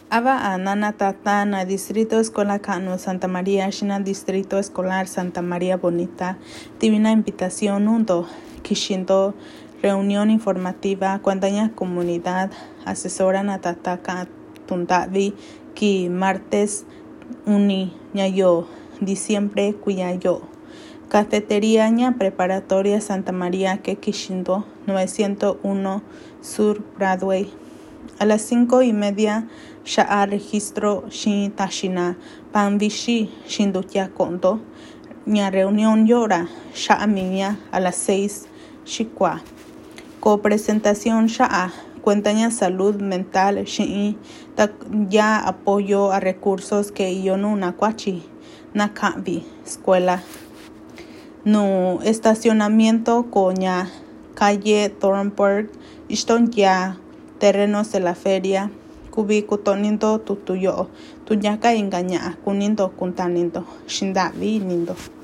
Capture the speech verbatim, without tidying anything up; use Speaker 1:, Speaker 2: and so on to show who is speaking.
Speaker 1: Aba Anana Tatana, Distrito Escolar Cano, Santa María, Shina, Distrito Escolar Santa María Bonita, Divina Invitación, Undo, Kishindo, Reunión Informativa, Cuandaña Comunidad, Asesora Natataka, Tundavi, Ki, Martes, Uni, Ñayo, Diciembre, Cuyayo. Cafetería Ña Preparatoria Santa María, que Kishindo, novecientos uno Sur Broadway. A las cinco y media, Sha'a registro Shin Tashina, Panvishi Shindukia Kondo, Ña reunión Yora, Sha'a Miña, a las seis, Shikwa. Copresentación Sha'a, Cuentaña Salud Mental Shin, ya apoyo a recursos que Yonu Nakwachi, Nakabi, Escuela. No estacionamiento Coña, calle Thornburg, Ishton ya, terrenos de la feria, Kubiku tonindo tutuyo, Tuñaka engaña, Kunindo kuntanindo, Shindavi nindo.